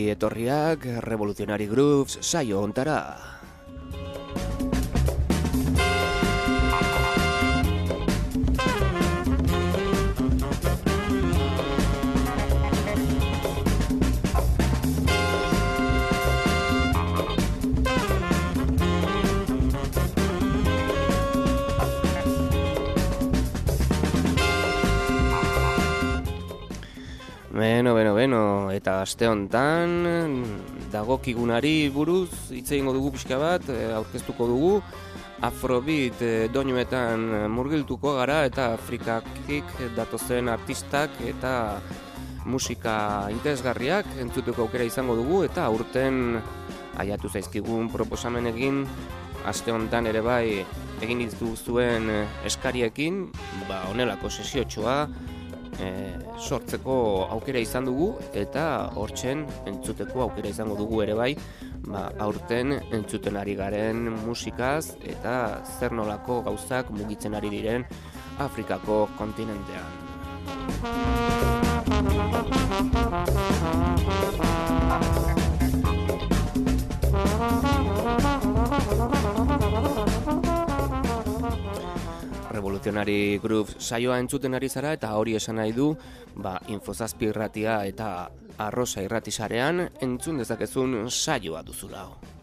ongi etorriak Revolutionary Grooves saio hontara. Beno, eta aste hontan dagokigunari buruz hitz egingo dugu pixka bat, aurkeztuko dugu Afrobeat doinuetan murgiltuko gara eta Afrikakik datozen artistak eta musika interesgarriak entzuteko aukera izango dugu eta aurten aiatu zaizkigun proposamenekin aste hontan ere bai egin dituzuen eskariekin, honelako sesiotxoa sortzeko aukera izan dugu eta hortzen entzuteko aukera izango dugu ere bai aurten entzuten ari garen musikaz eta zer nolako gauzak mugitzen ari diren Afrikako kontinentean. Revolutionary Grooves saioa entzuten ari zara eta hori esan nahi du Infozazpi irratia eta Arrosa irrati sarean entzun dezakezun saioa duzula.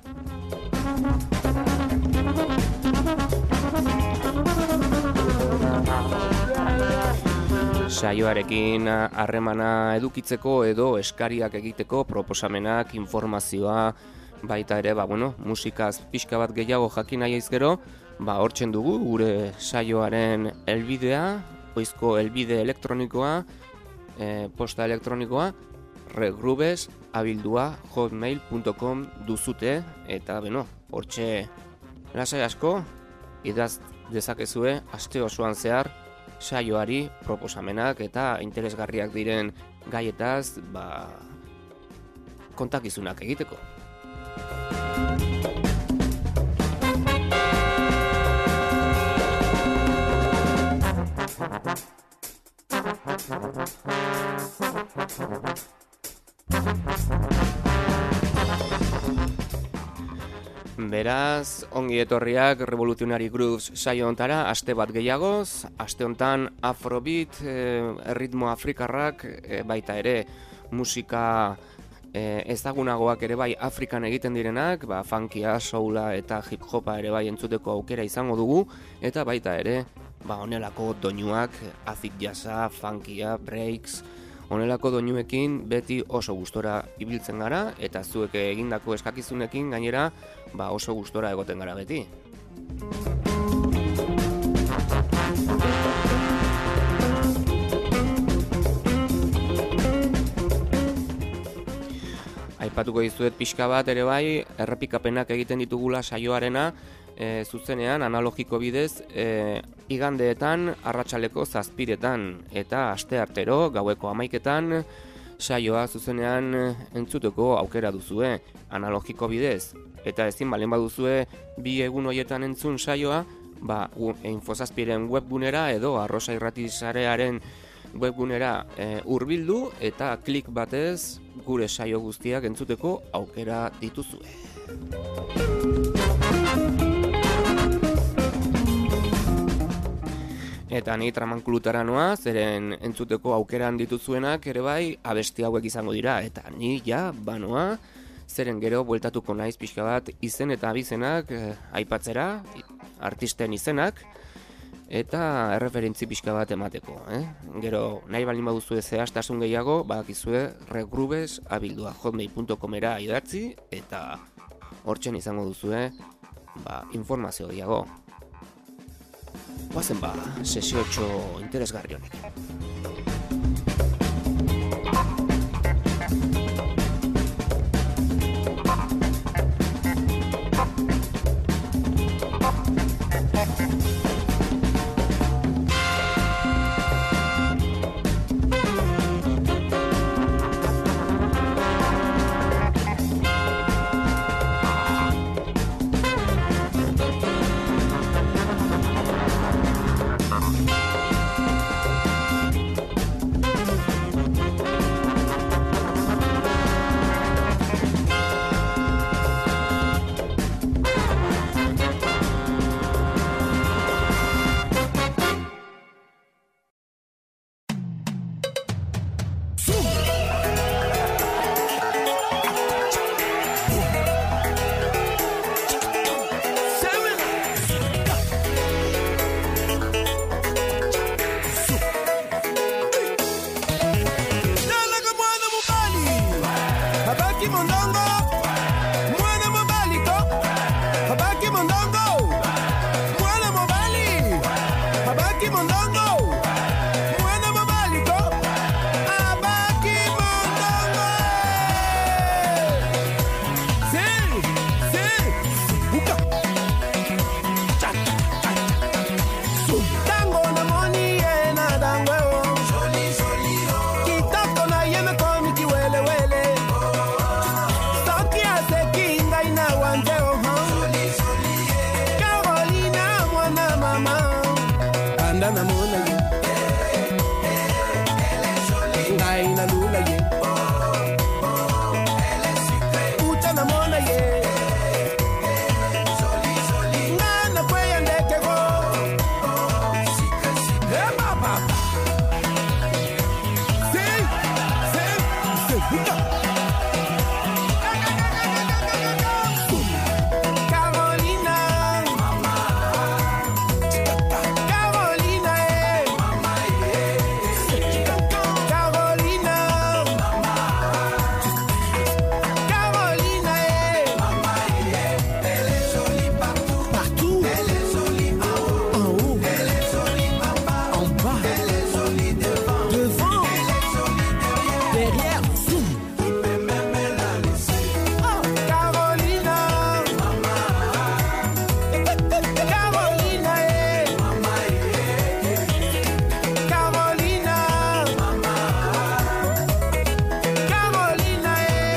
Saioarekin harremana edukitzeko edo eskariak egiteko proposamenak, informazioa, baita ere, musikaz pixka bat gehiago jakin nahi gero, hortzen dugu gure saioaren helbidea, oizko helbide elektronikoa, posta elektronikoa, regrooves@hotmail.com duzute, eta hortxe lasai asko, idaz dezakezue aste osoan zehar saioari proposamenak eta interesgarriak diren gaietaz kontakizunak egiteko. Beraz, ongi etorriak Revolutionary Grooves saio hontara, aste bat gehiagoz, aste hontan Afrobeat, erritmo afrikarrak, baita ere musika ezagunagoak ere bai Afrikan egiten direnak, funkia, soula eta hip-hopa ere bai entzuteko aukera izango dugu, eta baita ere, honelako doinuak, acid jazza, funkia, breaks, honelako doinuekin beti oso gustora ibiltzen gara, eta zuek egindako eskakizunekin gainera oso gustora egoten gara beti. Aipatuko dizuet pixka bat ere bai, errepikapenak egiten ditugula saioarena, zuzenean, analogiko bidez, igandeetan, arratsaleko 7:00 eta asteartero, gaueko 11:00 saioa zuzenean entzuteko aukera duzue, analogiko bidez. Eta ezin balen baduzue bi egun horietan entzun saioa, Infozazpiren webgunera edo Arrosa irrati sarearen webgunera hurbildu eta klik batez gure saio guztiak entzuteko aukera dituzue. Eta ni tramankulutara noa, zeren entzuteko aukeran dituzuenak ere bai abesti hauek izango dira. Eta ni banoa, zeren gero bueltatuko naiz pixka bat izen eta abizenak aipatzera, artisten izenak, eta erreferentzi pixka bat emateko. Gero nahi balin baduzue zehaztasun gehiago, badakizue regrooves@hotmail.comera idatzi, eta hortzen izango duzue informazio gehiago. Guazen sesiotxo interesgarri honekin. Habaki mondongo mwana mobaliko. Habaki mondongo mwana mobali. Habaki mondongo mwana mobaliko. Habaki mondongo. Buka. Tango na moni na dangwe o. Kitoko na yeme komi kiwele wele. Soki asekinga ina wanje o ha. Carolina mwana mama. Anda na mona ye. Ngai na lula ye. Uta na mona ye. Ngana kweya ndeke go. Carolina, Carolina, Carolina, Carolina, elle est jolie partout, partout, elle est jolie en haut, elle est jolie en bas, elle est jolie devant, elle est jolie derrière, il peut même la laisser. Carolina, Carolina, Carolina, Carolina,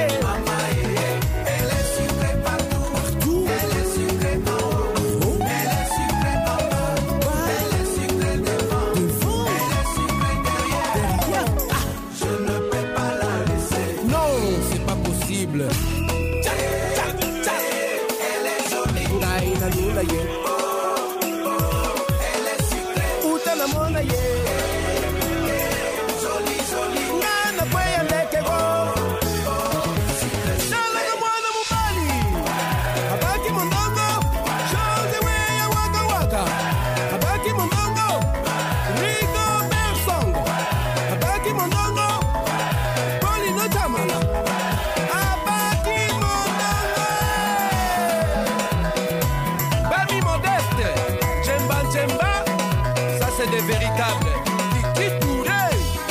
elle est sucrée partout, elle est sucrée en haut, elle est sucrée en bas, elle est sucrée devant, elle est sucrée derrière. Je ne peux pas la laisser. Non, c'est pas possible. Elle est jolie. Naina lula ye. Elle est sucrée. Uta na mona ye. Jolie, jolie. Ngana kweya ndeke go. Shala na mwana mubali. Habaki mondongo. Shoze weya waka waka. Habaki mondongo. Rico Bersong. Habaki mondongo. Poli no tamala. Habaki mondongo. Baby Modeste. Djemba Djemba. Ça c'est des véritables. Kiki Touré.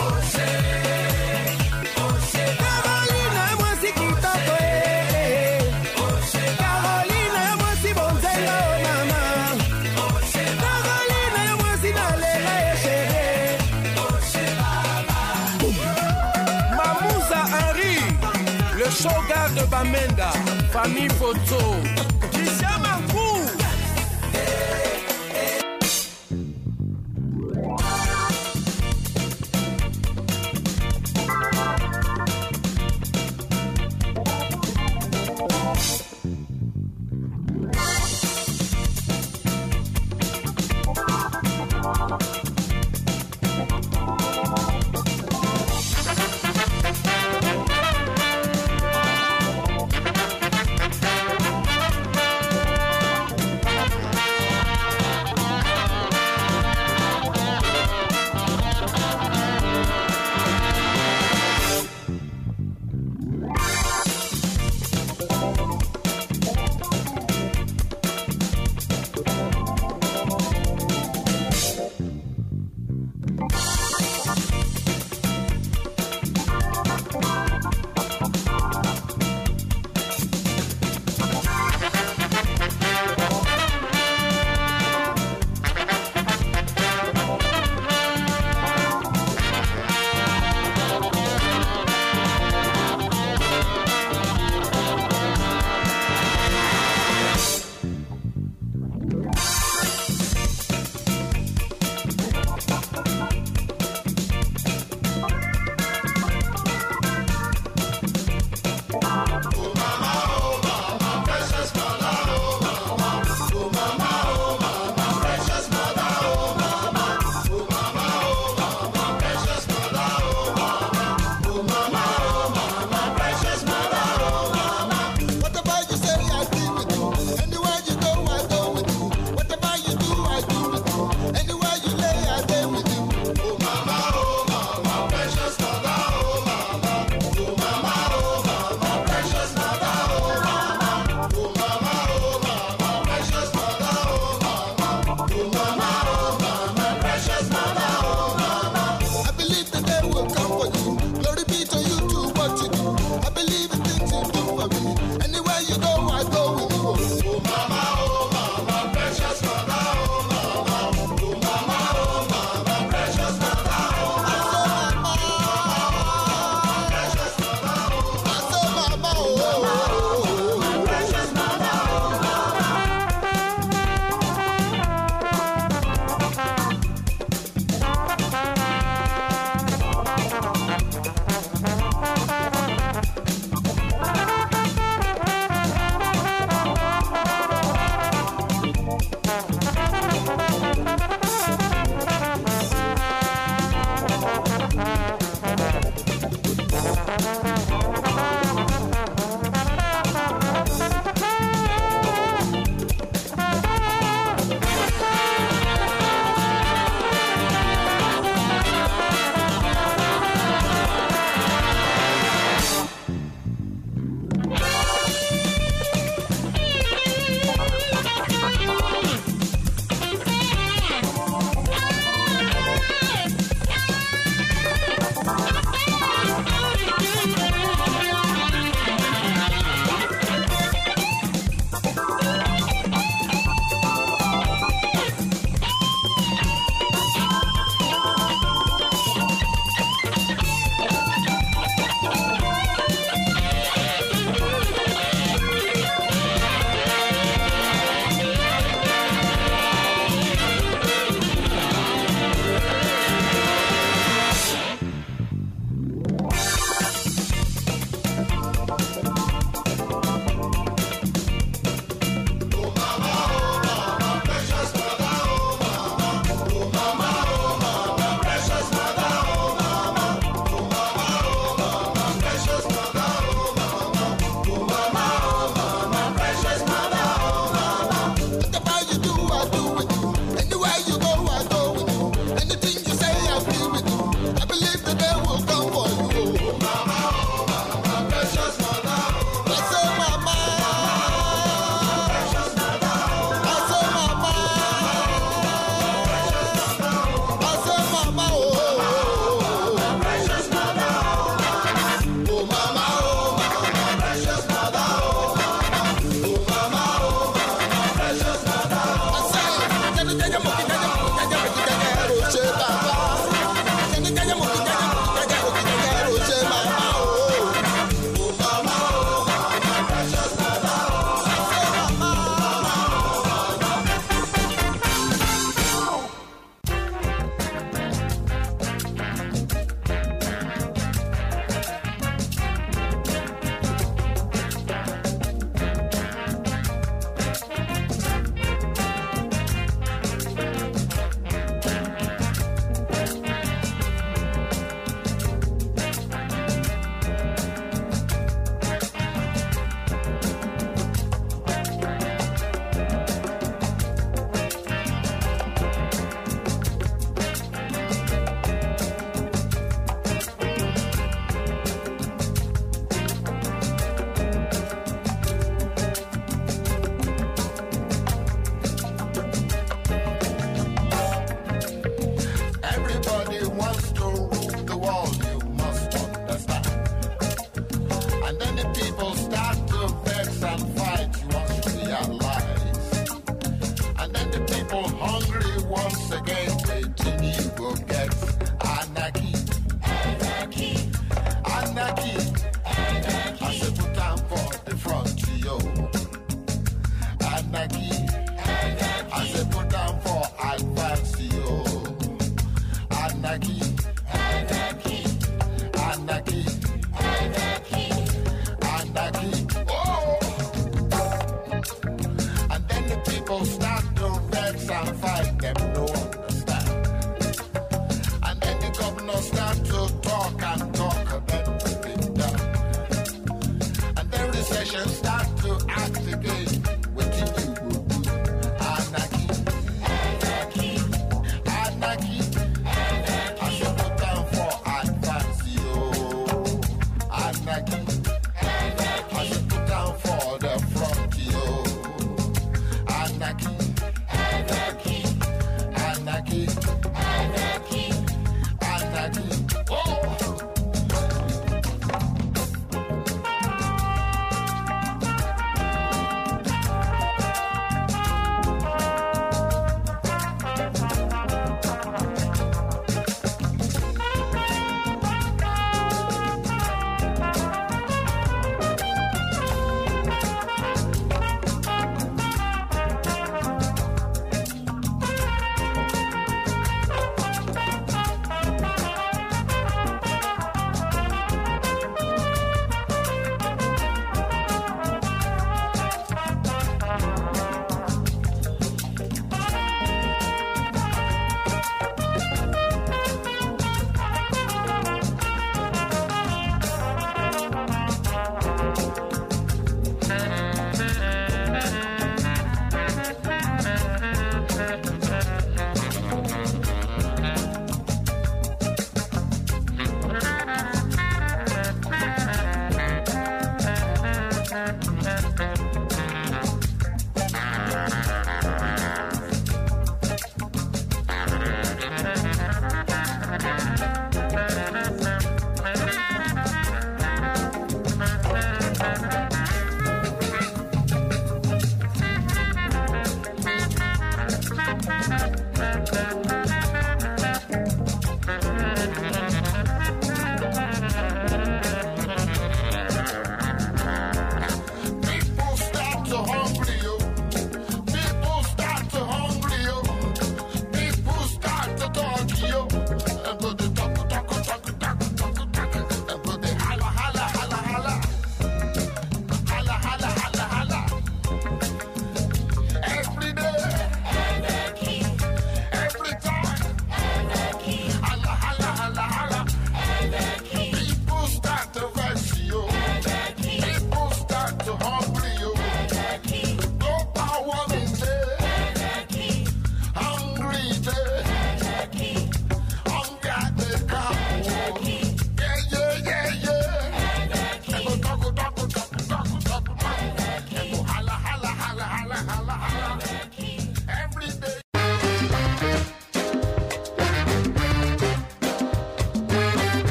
Carolina, moi si kitoko Carolina, moi si bonzela mama. Carolina, moi si nalela chérie. Mamouza Henry, le shogar de Bamenda, famille Photo. Christian Mankou.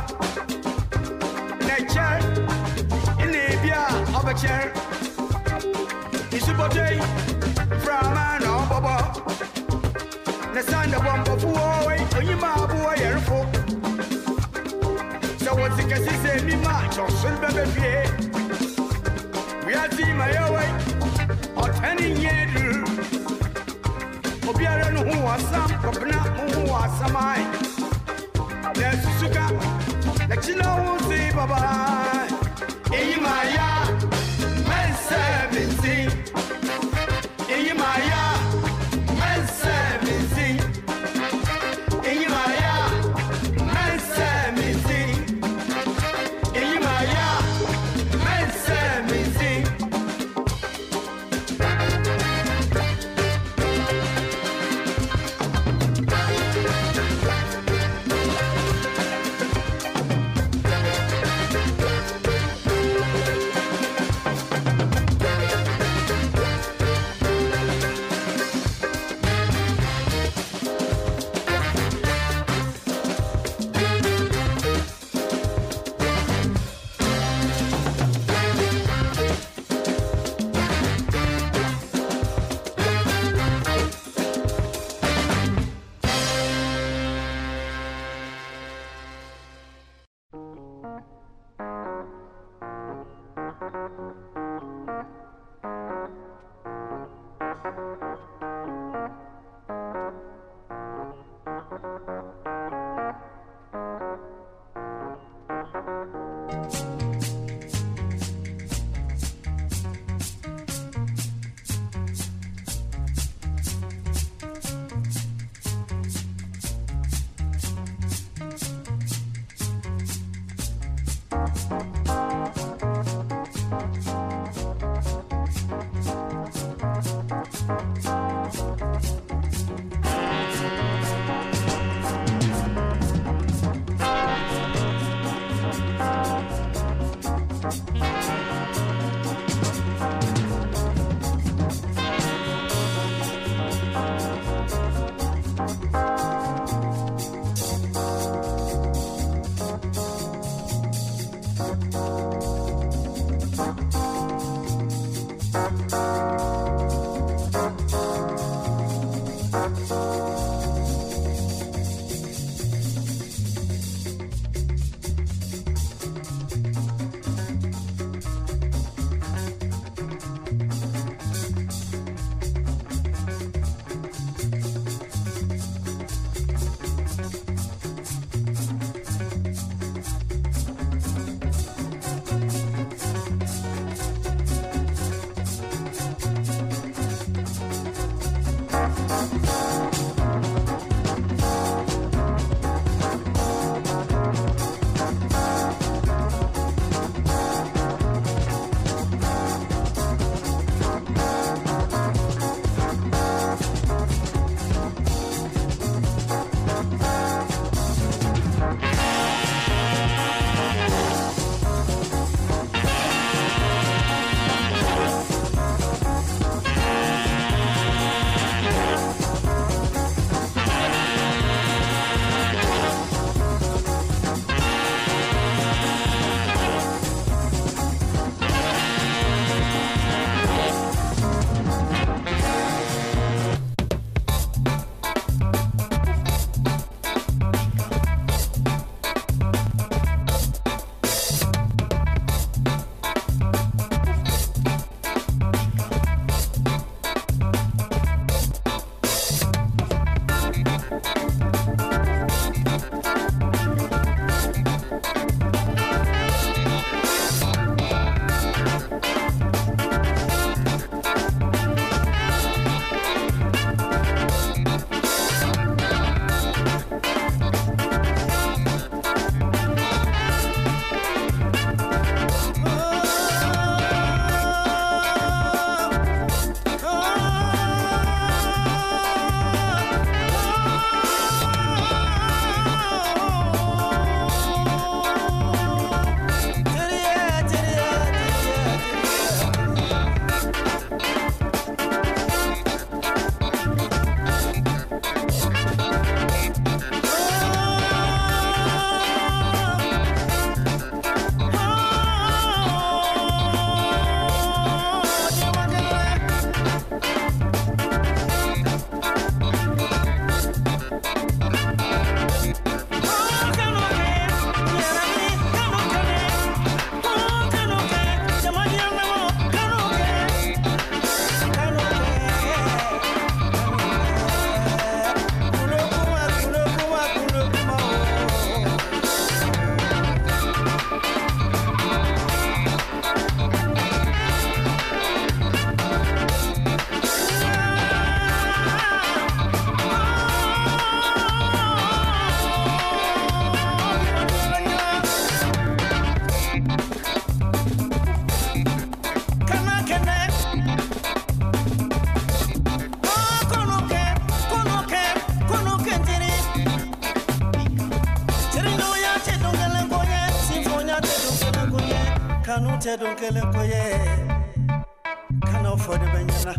Nature, in Libya, of a chair. It's a body from an obobo. The sound of one before, when you ma boy, and folk. So what's the case? Say me match or silver beer. We are seeing my way or 10 years. Obiara no who was some, Kopna who was some I. There's Suka, let you know, say bye bye. In my yard, man 17. In my yard, man 17. In my yard, man 17. In my yard, man 17. Kanute don kelen koye Kano for the benyana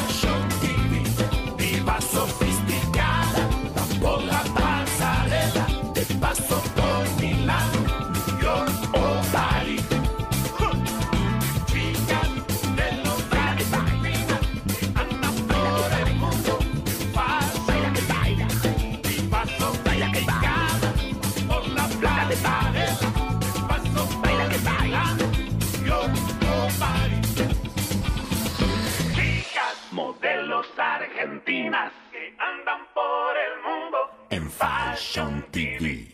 Sofisticada, por la pasarela. en Fashion TV.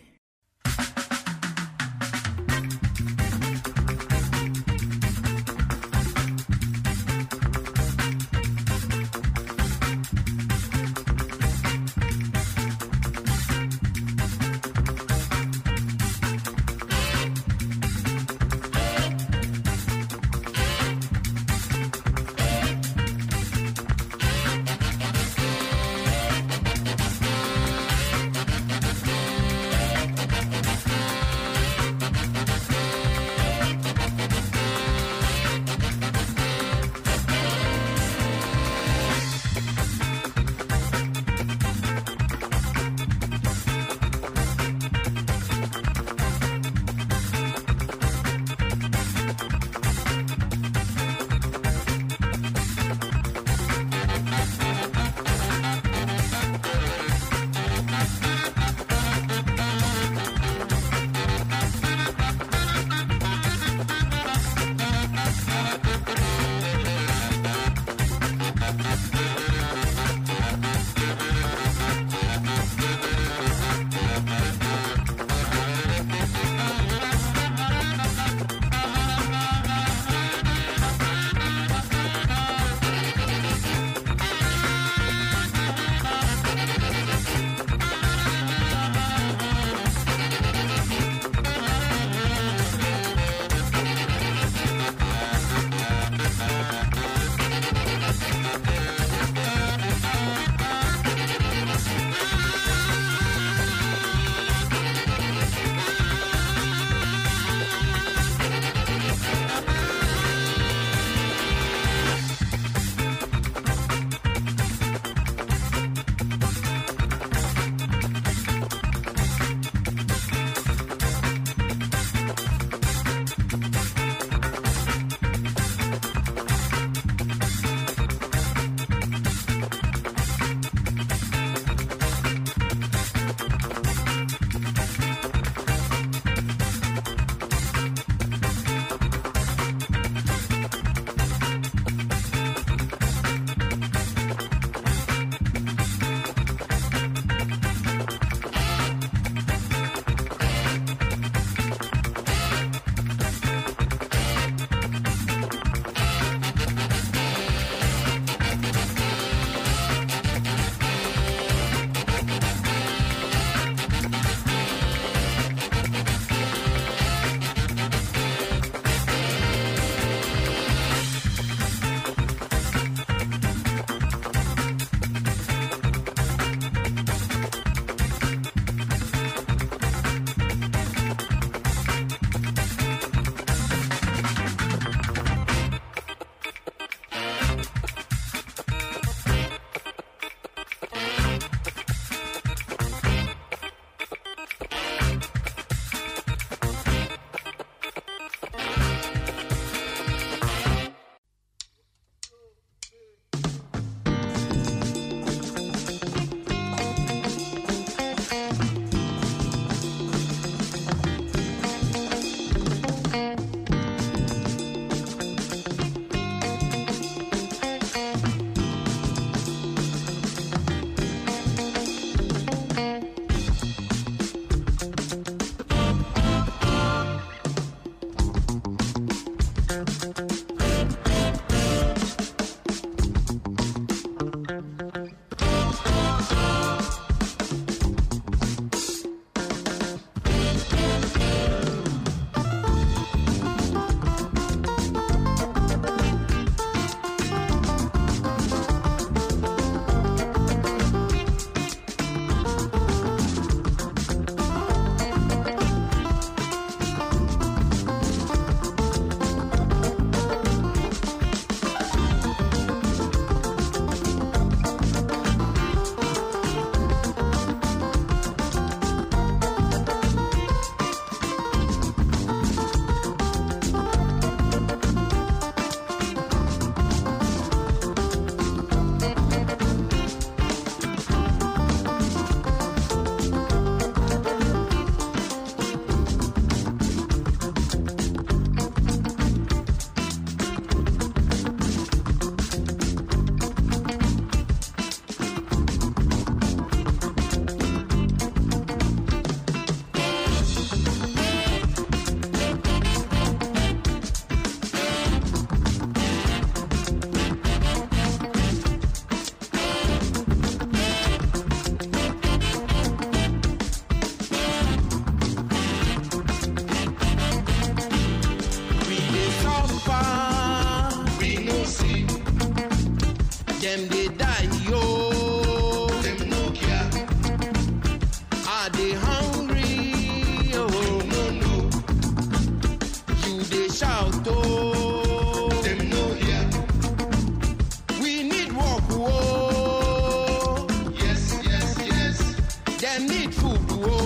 Them need food,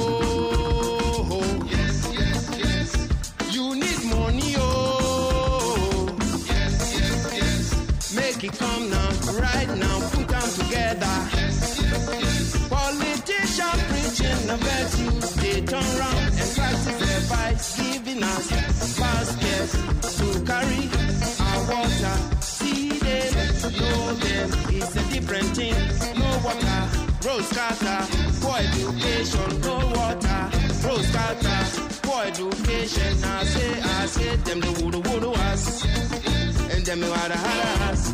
oh. Yes, yes, yes. You need money, oh. Yes, yes, yes. Make it come now, right now, put them together. Yes, yes, yes. Politicians preaching the virtues, they turn round and practice their vice, giving us baskets to carry our water. See them, know them, it's a different thing. No water, road scatter, poor education, no water, road scatter, poor education. I say, them the wood was, and them the water has.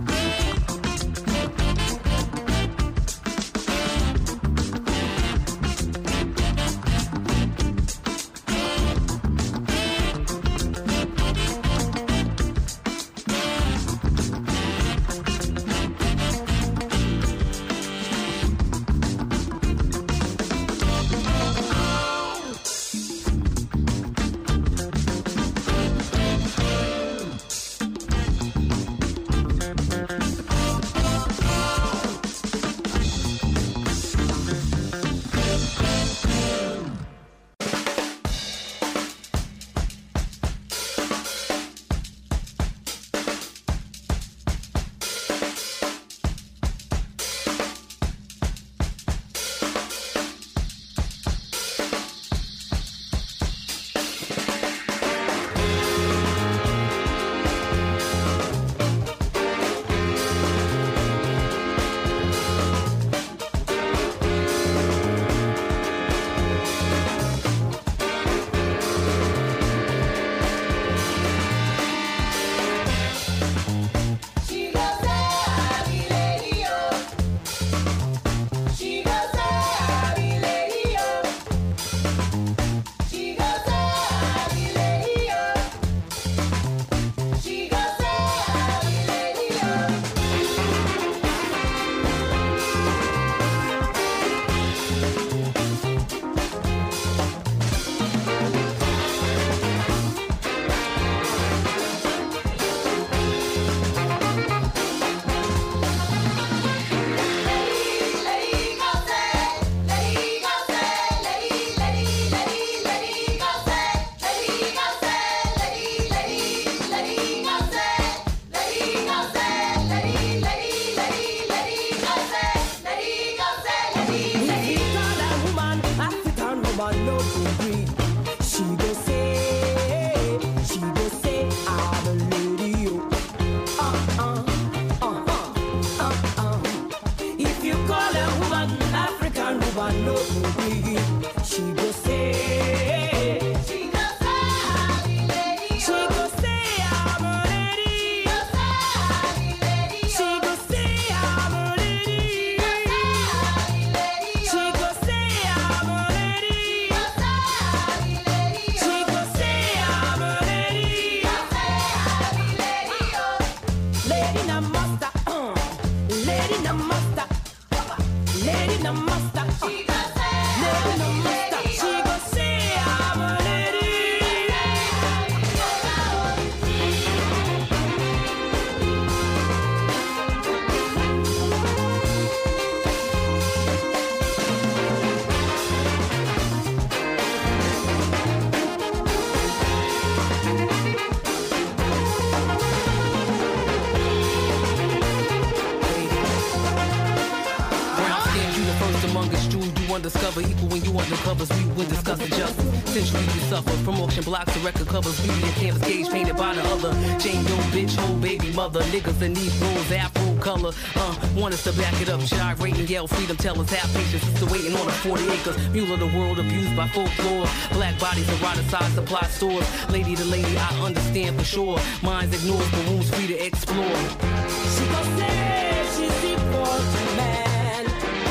Undiscovered, equal when you undercovers, we would discuss injustice. Centuries we suffer from auction blocks to record covers. Beauty and canvas cage painted by the other. Jane Doe, bitch, whole baby mother. Niggas in these rules, afro color. Want us to back it up, gyrate and yell freedom. Tell us have patience, sister waiting on the 40 acres. Mule of the world abused by folklore. Black bodies eroticized supply stores. Lady to lady, I understand for sure. Minds ignores, but wounds free to explore. She gon' say she's equal to man.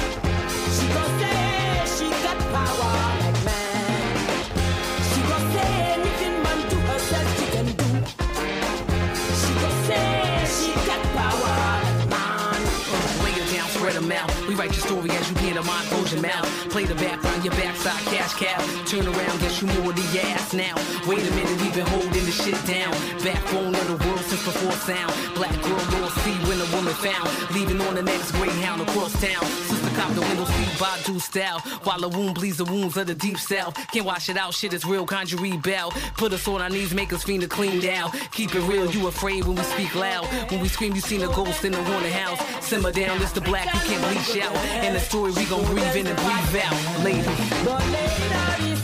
She gon' say she got power like man. She gon' say anything man to herself she can do. She gon' say she got power like man. Lay it down, spread them out. We write your story as you hear the mind, close your mouth. Play the background, your backside, cash cow. Turn around, guess you more than your ass now. Wait a minute, we've been holding this shit down. Backbone of the world since before sound. Black girl, Lord see when a woman found. Leaving on the next Greyhound across town. Sister Top the window seat, Badu style. While the wound bleeds the wounds of the deep south. Can't wash it out, shit is real, conjuring bell. Put us on our knees, make us fiend to clean down. Keep it real, you afraid when we speak loud. When we scream, you seen a ghost in the haunted house. Simmer down, it's the black, you can't bleach out. And the story we gon' breathe in and breathe out. Ladies.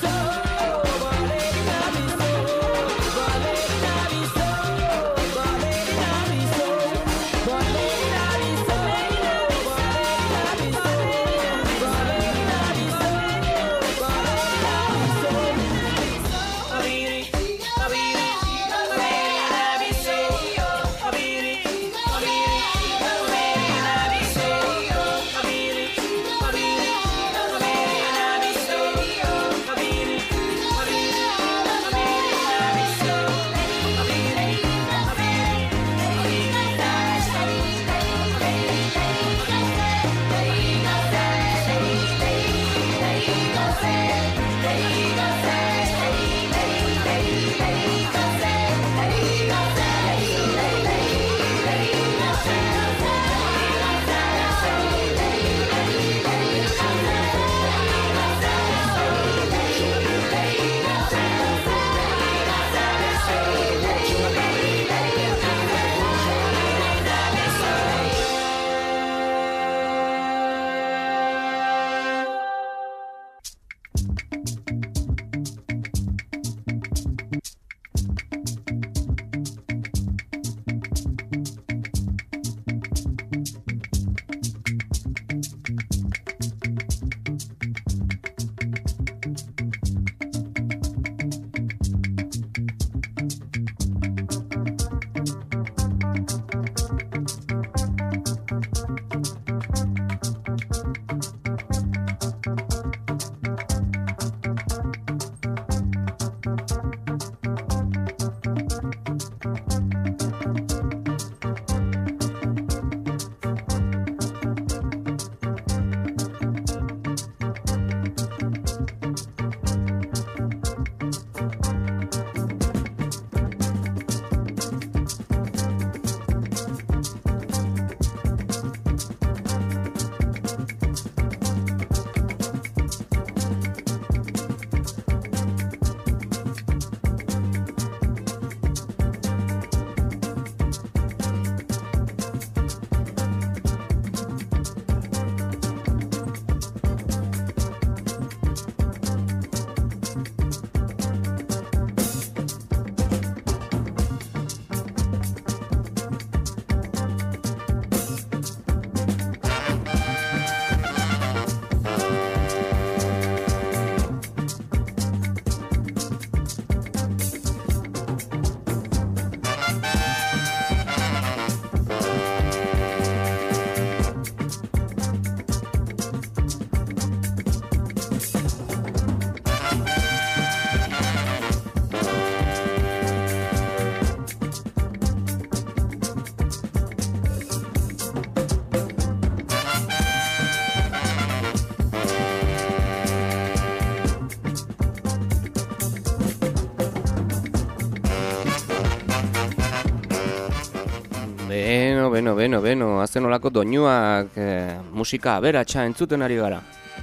Beno, hazen olako doinuak musika aberatsa entzuten ari gara.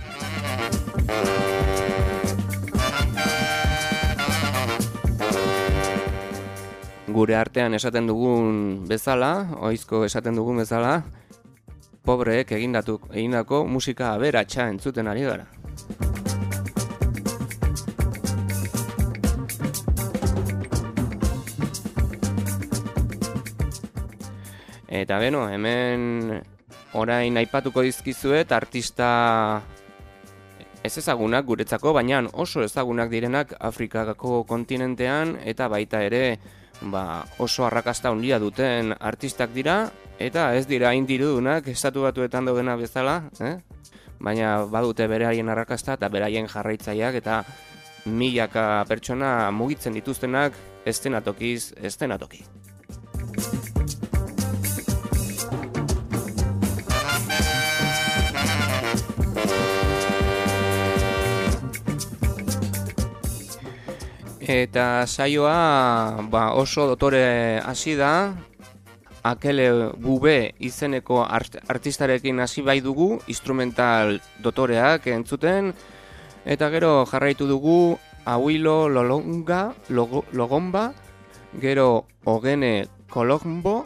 Gure artean esaten dugun bezala, ohizko esaten dugun bezala, pobreek egindako musika aberatsa entzuten ari gara. Eta beno, hemen orain aipatuko dizkizuet artista ez ezagunak guretzako, baina oso ezagunak direnak Afrikako kontinentean eta baita ere oso arrakasta handia duten artistak dira eta ez dira hain dirudunak estatu batuetan daudena bezala, baina badute beraien arrakasta eta beraien jarraitzaileak eta milaka pertsona mugitzen dituztenak estenatokiz estenatoki. Eta saioa oso dotore hasi da, Akele Bube izeneko artistarekin hasi bai dugu, instrumental dotoreak entzuten, eta gero jarraitu dugu Awilo Logomba, gero Ogene Kologbo,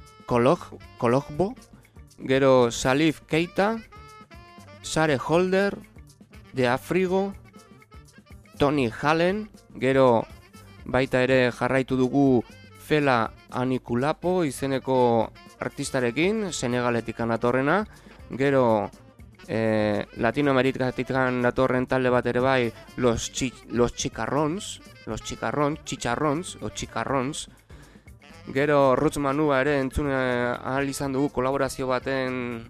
gero Salif Keita, Sare Holder, De Afrigo, Tony Hallen, gero baita ere jarraitu dugu Fela Anikulapo izeneko artistarekin, Senegaletik datorrena, gero Latinoamerikatik datorren talde bat ere bai, Los Chicharrons, gero Roots Manua ere entzun ahal izan dugu kolaborazio baten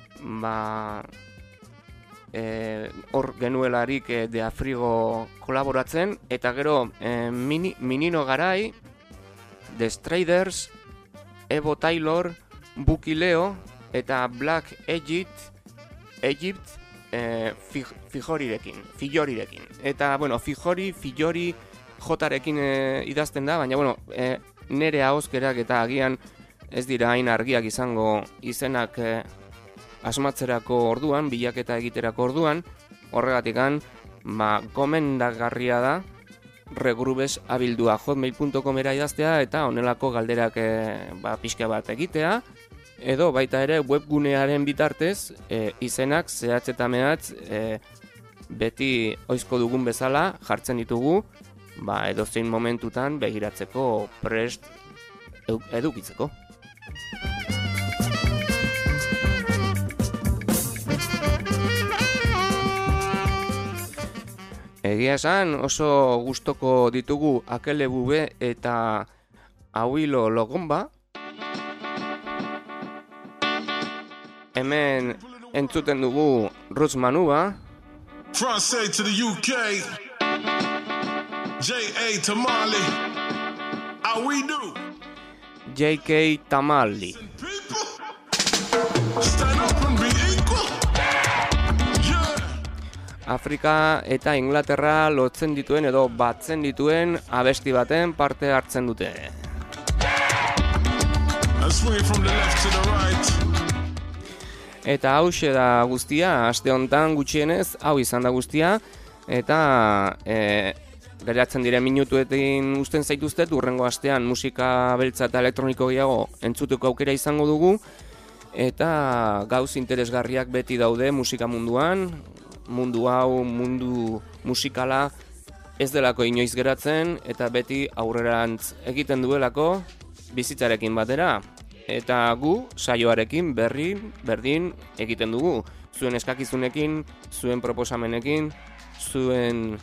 hor genuelarik De Afrigo kolaboratzen, eta gero Minino Garai, The Straders, Evo Taylor, Buki Leo eta Black Egypt Fillorirekin. Eta, bueno, Fillori Jotarekin idazten da, baina, bueno, nere ahozkerak eta agian ez dira hain argiak izango izenak asmatzerako orduan, bilaketa egiterako orduan, horregatikan, gomendagarria da, regrubes abildua hotmail.comera idaztea eta honelako galderak pixka bat egitea, edo baita ere webgunearen bitartez izenak zehatz eta mehatz beti oizko dugun bezala jartzen ditugu, edozein momentutan begiratzeko prest edukitzeko. Egia esan oso gustoko ditugu Akele Bube eta Awilo Logomba. Hemen entzuten dugu Roots Manua. France to the UK, J.A. Tamale, how we do? J.K. Tamale. Stand up and be equal. Afrika eta Inglaterra lotzen dituen edo batzen dituen abesti baten parte hartzen dute. Eta hauxe da guztia, aste hontan gutxienez, hau izan da guztia, eta geratzen diren minutuetin uzten zaituztet, urrengo astean musika beltza eta elektroniko gehiago entzutuko aukera izango dugu, eta gauz interesgarriak beti daude musika munduan, mundu hau, mundu musikala ez delako inoiz geratzen eta beti aurrerantz egiten duelako bizitzarekin batera. Eta gu saioarekin berdin egiten dugu. Zuen eskakizunekin, zuen proposamenekin, zuen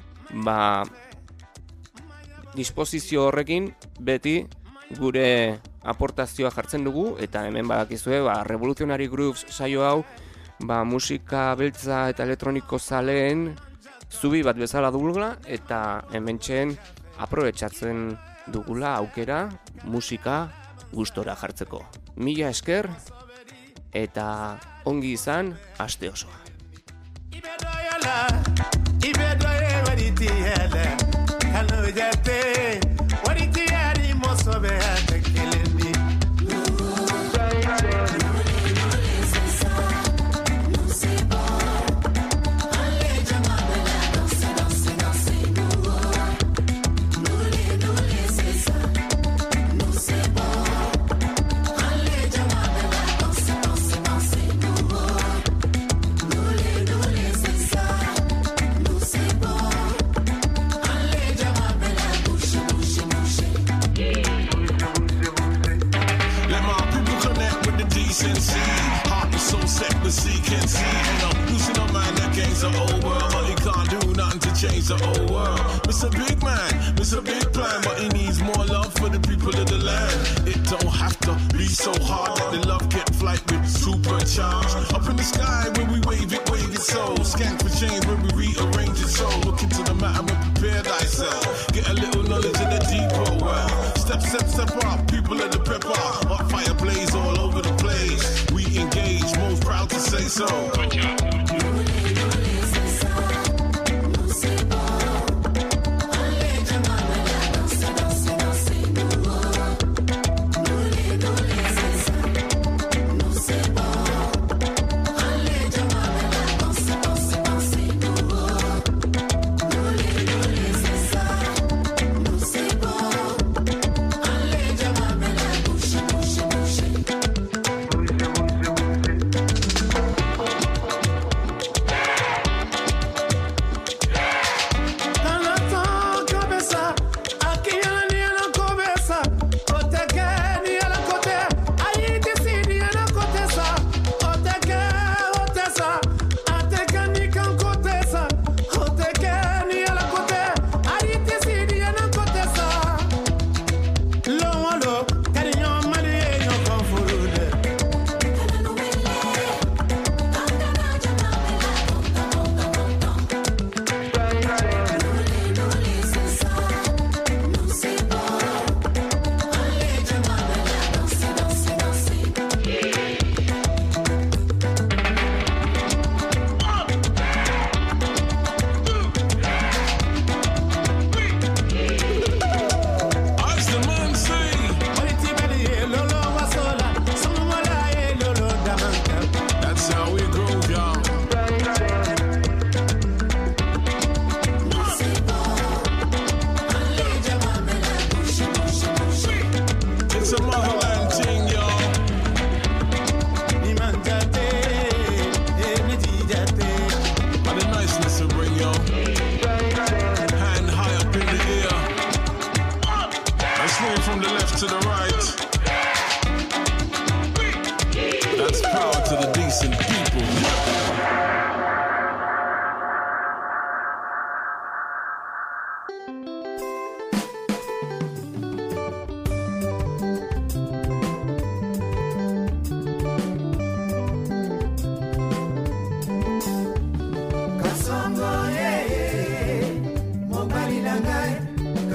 disposizio horrekin beti gure aportazioa jartzen dugu, eta hemen badakizue Revolutionary Grooves saio hau musika beltza eta elektroniko zaleen zubi bat bezala dugula, eta hementxen aprobetxatzen dugula aukera musika gustora jartzeko. Mila esker eta ongi izan aste osoa. Change the whole world. Mr. Big Man, Mr. Big Plan, but he needs more love for the people of the land. It don't have to be so hard. Let the love get flight with supercharged. Up in the sky when we wave it so. Skank for change when we rearrange it so. Look into the matter and prepare thyself. Get a little knowledge in the deeper well. Step up, people of the pepper. Hot fire blaze all over the place. We engage, most proud to say so. Good job.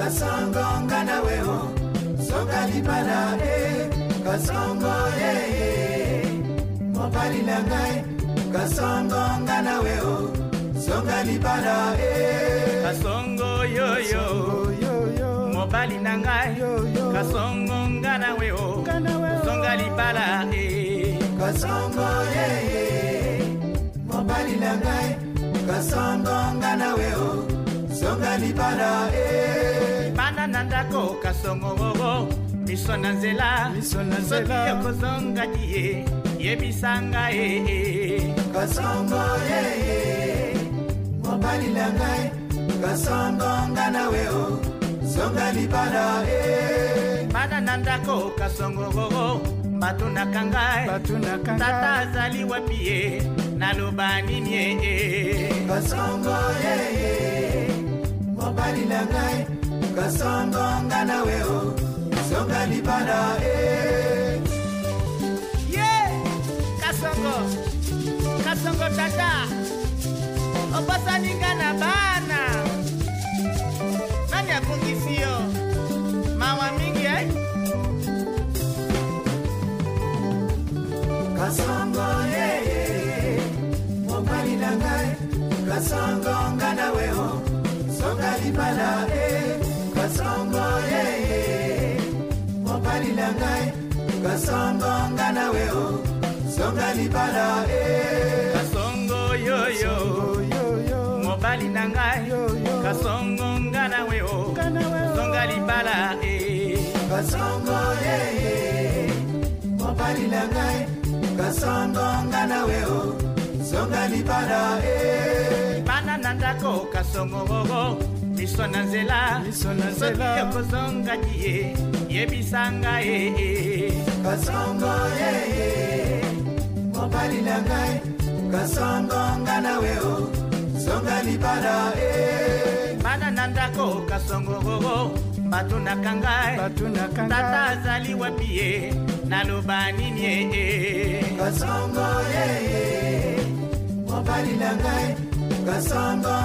kasongo ngana weo songa libala kasongo mobali na ngai kasongo ngana weo songa libala kasongo yoyo mobali na ngai kasongo ngana weo songa libala kasongo mobali na ngai kasongo ngana weo songa libala bana nandako kasongo wowo miso na nzela soki yokozonga die yebisanga kasongo mobali na ngai kasongo ngana weo songa libala bana nandako kasongo wowo batunaka ngai tata azali wapi ye naloba nini kasongo mobali na ngai kasongo ngana weo songa libala kasongo tata obasaninga na bana nani akungisiyo mawa mingi kasongo mobali na ngai kasongo ngana weo songa libala kasongo mobali na ngai kasongo ngana weo songa libala kasongo yoyo mobali na ngai kasongo ngana weo songa libala kasongo mobali na ngai kasongo ngana weo songa libala bana nandako kasongo wowo miso na nzela soki yokozonga die yebisanga kasongo mobali na ngai kasongo ngana weo songa libala bana nandako kasongo wowo batunaka ngai tata azali wapi ye naloba nini kasongo mobali na ngai kasongo